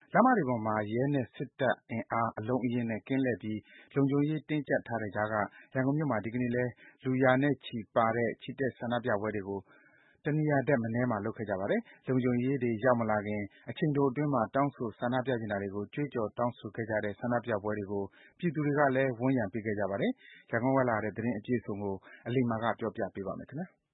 လမ်းမတွေပေါ်မှာ ရဲနဲ့ စစ်တပ်အင်အား အလုံးအရင်းနဲ့ ကင်းလှည့်ပြီး လုံခြုံရေးတင်းကျပ်ထားတဲ့ကြားက ရန်ကုန်မြို့မှာ ဒီကနေ့လည်း လူရာနဲ့ချီပါတဲ့ ချီတက်ဆန္ဒပြပွဲတွေကို တနေရာထက်မနည်းမှာ လုပ်ခဲ့ကြပါတယ်။ လုံခြုံရေးတွေ ရောက်မလာခင် အချိန်တိုအတွင်းမှာ တောင်းဆို ဆန္ဒပြချင်တာတွေကို ကြွေးကြော် တောင်းဆိုခဲ့ကြတဲ့ ဆန္ဒပြပွဲတွေကို ပြည်သူတွေကလည်း ဝန်းရံပေးခဲ့ကြပါတယ်။ ရန်ကုန်ကလာတဲ့ သတင်းအပြည့်အစုံကို အလိမ္မာက ပြောပြပေးပါမယ်။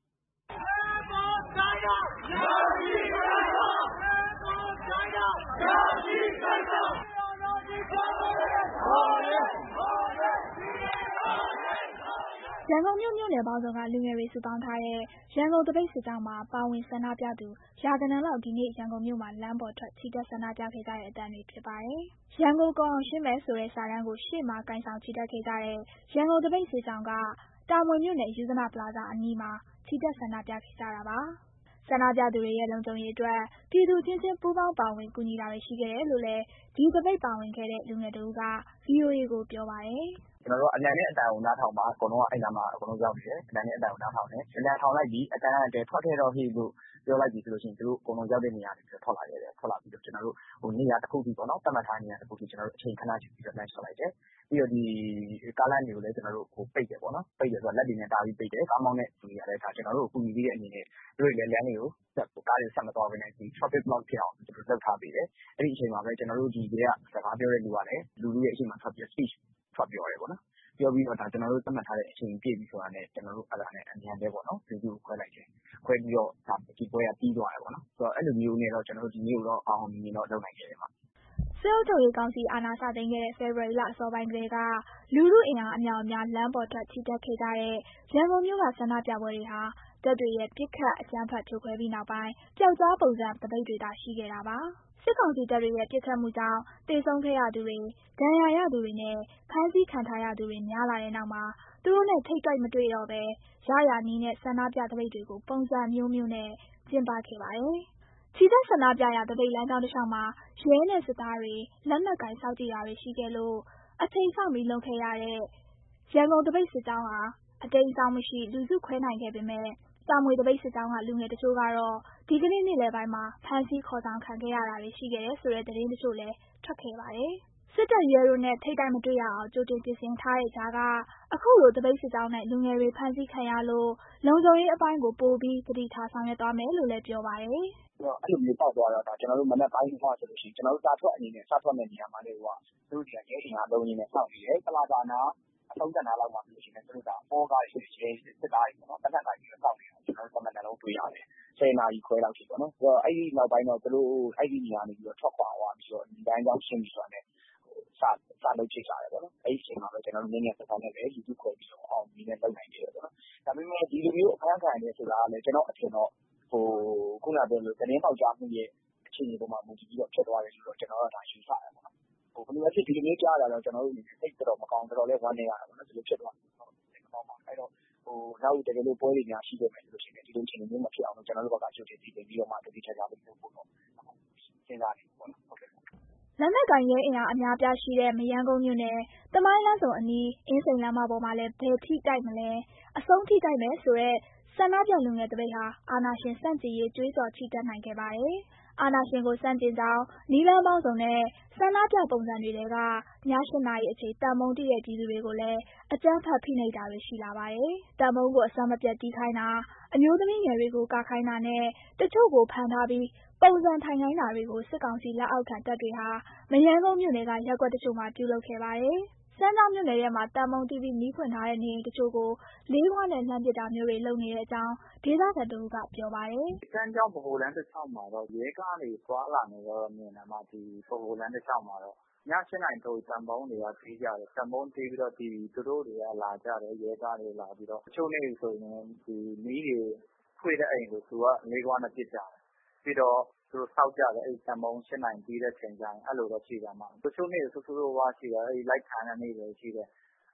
ရန်ကုန်မြို့နယ်ပေါင်းစုံက လူငယ်တွေစုပေါင်းထားတဲ့ ရန်ကုန်သပိတ်စစ်ကြောင်းမှာ ပါဝင်ဆန္ဒပြသူ ရာဂဏန်းလောက် ဒီနေ့ ရန်ကုန်မြို့မှာ လမ်းပေါ်ထွက် ချီတက်ဆန္ဒပြခဲ့ကြတဲ့အသံတွေဖြစ်ပါတယ်။ ရန်ကုန်ကုန်အောင်ရှင်းမယ်ဆိုတဲ့ စာတန်းကို ရှေ့မှာကိုင်ဆောင်ချီတက်ခဲ့ကြတဲ့ ရန်ကုန်သပိတ်စစ်ကြောင်းက တာမွေမြို့နယ် ယုဇနပလာဇာအနီးမှာ ချီတက်ဆန္ဒပြခဲ့ကြတာပါ။ ဆန္ဒပြသူတွေရဲ့ လုံခြုံရေးအတွက် ပြည်သူအချင်းချင်း ပူးပေါင်းပါဝင် ကူညီတာတွေရှိခဲ့တယ်လို့လည်း ဒီသပိတ်ပါဝင်ခဲ့တဲ့ လူငယ်တဦးက VOA ကိုပြောပါတယ်။ "ကျွန်တော်တို့ကအလံနဲ့အသံကိုနားထောင်ပါအကုန်လုံးကအဲ့နားမှာအကုန်လုံးရောက်နေတယ်။အလံနဲ့အသံကိုနားထောင်တယ်။အလံထောင်လိုက်ပြီအသံကထွက်ခဲ့တော့ဟေ့လို့ပြောလိုက်ပြီဆိုလို့ရှိရင်သူတို့အကုန်လုံးရောက်တဲ့နေရာကနေထွက်လာခဲ့တယ်။ထွက်လာပြီးတော့ကျွန်တော်တို့နေရာတစ်ခုစီပေါ့နော်သတ်မှတ်ထားတဲ့နေရာတစ်ခုစီကျွန်တော်တို့အချိန်ခဏယူပြီးတော့လမ်းလျှောက်လိုက်တယ်။ပြီးတော့ဒီကားလမ်းတွေကိုလည်းကျွန်တော်တို့ပိတ်တယ်ပေါ့နော်။ပိတ်တယ်ဆိုတာလက်တွေနဲ့တားပြီးပိတ်တယ်။ကားမောင်းတဲ့လူတွေကလည်းကျွန်တော်တို့ကိုကူညီပေးတဲ့အနေနဲ့သူတို့တွေလည်းလမ်းတွေကိုကားတွေဆက်မသွားဘဲနဲ့ဒီ traffic block ဖြစ်အောင်သူတို့လုပ်ထားပေးတယ်။အဲ့ဒီအချိန်မှာပဲကျွန်တော်တို့ဒီကစကားပြောတဲ့လူကလည်းလူထုရဲ့အရှိမထွက်ပြီး speech ထွက်ပြောတယ်ပေါ့နော်။ပြောပြီးတော့ကျွန်တော်တို့သတ်မှတ်ထားတဲ့အချိန်ပြည့်ပြီဆိုတာနဲ့ကျွန်တော်တို့အဲ့ဒါနဲ့အမြန်ပဲပေါ့နော်လူစုကိုခွဲလိုက်တယ်။ခွဲပြီးတော့ဒီပွဲကပြီးသွားတယ်ပေါ့နော်။ဆိုတော့အဲ့လိုမျိုးနဲ့တော့ကျွန်တော်တို့ဒီနေ့ကိုတော့အောင်မြင်တော့လုပ်နိုင်ခဲ့တယ်ပါ။ " စစ်အုပ်ချုပ်ရေးကောင်စီအာဏာစသိမ်းခဲ့တဲ့ ဖေဖော်ဝါရီလအစောပိုင်းကတည်းက လူထုအင်အားအမြောက်အများ လမ်းပေါ်ထွက်ချီတက်ခဲ့ကြတဲ့ ရန်ကုန်မြို့က ဆန္ဒပြပွဲတွေဟာ တပ်တွေရဲ့ ပစ်ခတ်အကြမ်းဖက်ဖြိုခွဲပြီးနောက်ပိုင်း ပျောက်ကြားပုံစံသပိတ်တွေသာရှိခဲ့တာပါ။ စစ်ကောင်စီတပ်တွေရဲ့ ပစ်ခတ်မှုကြောင့် သေဆုံးခဲ့ရသူတွေ၊ ဒဏ်ရာရသူတွေနဲ့ ဖမ်းဆီးခံထားရသူတွေများလာတဲ့နောက်မှာ သူတို့နဲ့ ထိပ်တိုက်မတွေ့တော့ဘဲ ရရာနည်းနဲ့ ဆန္ဒပြသပိတ်တွေကို ပုံစံအမျိုးမျိုးနဲ့ ကျင်းပခဲ့ပါတယ်။ ချီတက်ဆန္ဒပြရာ သပိတ်လမ်းကြောင်းတလျှောက်မှာ ရဲနဲ့စစ်သားတွေ လက်နက်ကိုင်စောင့်ကြည့်တာတွေရှိခဲ့လို့ အချိန်စောင့်ပြီးလုပ်ခဲ့ရတဲ့ ရန်ကုန်သပိတ်စစ်ကြောင်းဟာ အတိမ်းအစောင်းမရှိ လူစုခွဲနိုင်ခဲ့ပေမယ့် တာမွေသပိတ်စစ်ကြောင်းက လူငယ်တချို့ကတော့ ဒီကနေ့ နေ့လယ်ပိုင်းမှာ ဖမ်းဆီးခေါ်ဆောင်ခံခဲ့ရတာတွေရှိခဲ့တယ်ဆိုတဲ့သတင်းတချို့လည်းထွက်ခဲ့ပါတယ်။ စစ်တပ်၊ ရဲတို့နဲ့ ထိပ်တိုက်မတွေ့ရအောင် ကြိုတင်ပြင်ဆင်ထားတဲ့ကြားက အခုလို သပိတ်စစ်ကြောင်းနဲ့ လူငယ်တွေ ဖမ်းဆီးခံရလို့ လုံခြုံရေးအပိုင်းကို ပိုပြီးသတိထားဆောင်ရွက်သွားမယ်လို့လည်းပြောပါတယ်။ "အဲ့လိုမျိုးပေါက်သွားတော့ကျွန်တော်တို့မနက်ပိုင်းဆိုလို့ရှိရင်ကျွန်တော်တို့တာထွက်အနေနဲ့စထွက်မယ့်နေရာမှာလည်းသူတို့တွေကရဲအင်အားအလုံးအရင်းနဲ့စောင့်နေတယ်။ပလာဇာနားအဆုံးတက်နားလောက်မှာဆိုလို့ရှိရင်သူတို့ကဘောကားတွေနဲ့ရဲစစ်သားတွေပေါ့နော်လက်နက်ကိုင်ပြီးတော့စောင့်နေတာကျွန်တော်တို့တမန်တလုံးတွေ့ရတယ်။10 နာရီခွဲလောက်ထိပေါ့နော်။ဆိုတော့အဲ့ဒီနောက်ပိုင်းတော့သူတို့အဲ့ဒီနေရာကနေပြီးတော့ထွက်ခွာသွားပြီးတော့ဒီလမ်းကြောင်းရှင်းပြီဆိုတာနဲ့စလုပ်ဖြစ်ကြတယ်ပေါ့နော်။အဲ့ဒီအချိန်မှာပဲကျွန်တော်တို့မြန်မြန်ဆန်ဆန်နဲ့ပဲလူစုခွဲပြီးတော့အောင်မြင်နဲ့လုပ်နိုင်ခဲ့တယ်ပေါ့နော်။ဒါပေမဲ့ဒီလိုမျိုးအဖမ်းခံရတယ်ဆိုတာကလည်းကျွန်တော်အထင်တော့ခုနပြောသလိုသတင်းပေါက်ကြားမှုရဲ့အခြေအနေပေါ်မှာမူတည်ပြီးတော့ဖြစ်သွားတယ်လို့တော့ကျွန်တော်တို့ဒါယူဆတယ်ပေါ့နော်။ဘယ်လိုပဲဖြစ်ဒီလိုမျိုးကြားရတာတော့ကျွန်တော်တို့အနေနဲ့စိတ်တော်တော်မကောင်းတော်တော်လေးဝမ်းနည်းရတာပေါ့နော်။ဒီလိုဖြစ်သွားတယ်ဆိုတော့စိတ်မကောင်းပါဘူး။အဲ့တော့နောက်တကယ်လို့ပွဲတွေများရှိခဲ့မယ်ဆိုလို့ရှိရင်ဒီလိုအခြေအနေမျိုးမဖြစ်အောင်လို့ကျွန်တော်တို့ဘက်ကကြိုတင်စီစဉ်ပြီးတော့မှတတိကျကျလုပ်ဖို့တော့စဉ်းစားနေတယ်ပေါ့နော်။ဟုတ်ကဲ့။ " လက်နက်ကိုင်ရဲအင်အားအများအပြားရှိတဲ့ မရမ်းကုန်းမြို့နယ် သမိုင်းလမ်းဆုံအနီး အင်းစိန်လမ်းမပေါ်မှာလည်း ဘယ်ထိတိုက်မလဲ အဆုံးထိတိုက်မယ်ဆိုတဲ့ ဆန္ဒပြလူငယ်သပိတ်ဟာ အာဏာရှင်ဆန့်ကျင်ရေး ကြွေးကြော်ချီတက်နိုင်ခဲ့ပါတယ်။ အာဏာရှင်ကိုဆန့်ကျင်ကြောင်း နည်းလမ်းပေါင်းစုံနဲ့ ဆန္ဒပြပုံစံတွေထဲက ည 8 နာရီအချိန် သံပုံးတီးတဲ့ပြည်သူတွေကိုလည်း အကြမ်းဖက်ဖိနှိပ်တာတွေရှိလာပါတယ်။ သံပုံးကိုအဆက်မပြတ်တီးခိုင်းတာ၊ အမျိုးသမီးငယ်တွေကို ကခိုင်းတာနဲ့ တချို့ကိုဖမ်းထားပြီး ပုံစံထိုင်ခိုင်းတာတွေကို စစ်ကောင်စီလက်အောက်ခံတပ်တွေဟာ မရမ်းကုန်းမြို့နယ်က ရပ်ကွက်တချို့မှာပြုလုပ်ခဲ့ပါတယ်။ စမ်းချောင်းမြို့နယ်ထဲမှာ သံပုံးတီးပြီးမီးဖွင့်ထားတဲ့နေအိမ်တချို့ကို လေးခွနဲ့လှမ်းပစ်တာမျိုးတွေလုပ်နေတဲ့အကြောင်း ဒေသခံတဦးကပြောပါတယ်။ "စမ်းချောင်းဗဟိုလမ်းတလျှောက်မှာတော့ရဲကားတွေသွားလာနေတော့မြင်တယ်။ဒီဗဟိုလမ်းတလျှောက်မှာတော့ည 8 နာရီထိုးသံပုံးတွေကတီးကြတယ်။သံပုံးတီးပြီးတော့သူတို့တွေကလာကြတယ်ရဲကားတွေလာပြီးတော့တချို့နေ့ဆိုရင်ဒီမီးတွေဖွင့်တဲ့အိမ်ကိုသူကလေးခွနဲ့ပစ်ကြတယ်။ပြီးတော့သူတို့စောင့်ကြတယ်အဲ့သံပုံး 8 နာရီတီးတဲ့အချိန်ကျရင်အဲ့လိုတော့ရှိတယ်။တချို့နေ့ဆိုးဆိုးဝါးဝါးရှိတယ်။အဲ့လိုက်ဖမ်းတဲ့နေ့တွေရှိတယ်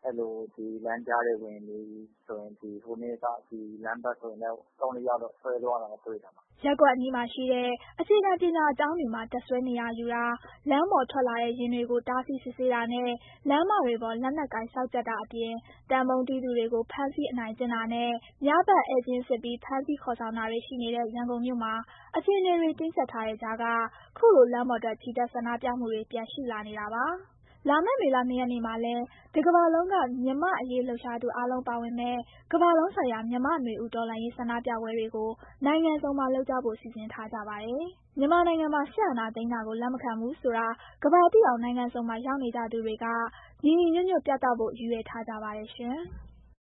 အဲ့လိုလမ်းကြားတွေဝင်နေဆိုရင်ဟိုနေ့ကလမ်းဘက်ဆိုရင်လည်း3-4 ယောက်တော့ဆွဲသွားတာတွေ့တာပါရပ်ကွက်အနီးမှာရှိတဲ့အခြေခံပညာကျောင်းတွေမှာတပ်စွဲနေရာယူတာ၊လမ်းပေါ်ထွက်လာတဲ့ယာဉ်တွေကိုတားဆီးစစ်ဆေးတာနဲ့လမ်းမတွေပေါ်လက်နက်ကိုင်စောင့်ကြပ်တာအပြင်သံပုံးတီးသူတွေကိုဖမ်းဆီးအနိုင်ကျင့်တာနဲ့ညဘက်ဧည့်ကင်းစစ်ပြီးဖမ်းဆီးခေါ်ဆောင်တာတွေရှိနေတဲ့ရန်ကုန်မြို့မှာအခြေအနေတွေတင်းကျပ်ထားတဲ့ကြားကခုလိုလမ်းပေါ်ထွက်ချီတက်ဆန္ဒပြမှုတွေပြန်ရှိလာနေတာပါ။လာမယ့်မေလ 2 ရက်နေ့မှာလည်းတကမ္ဘာလုံးကမြန်မာ့အရေးလှုပ်ရှားသူအားလုံးပါဝင်မယ့်ကမ္ဘာလုံးဆိုင်ရာမြန်မာ့နွေဦးတော်လှန်ရေးဆန္ဒပြပွဲတွေကိုနိုင်ငံစုံမှာလုပ်ကြဖို့စီစဉ်ထားကြပါတယ်။မြန်မာနိုင်ငံမှာစစ်အာဏာသိမ်းတာကိုလက်မခံဘူးဆိုတာကမ္ဘာသိအောင်နိုင်ငံစုံမှာရောက်နေကြသူတွေကညီညီညွတ်ညွတ်ပြသဖို့ရည်ရွယ်ထားကြပါတယ်ရှင်။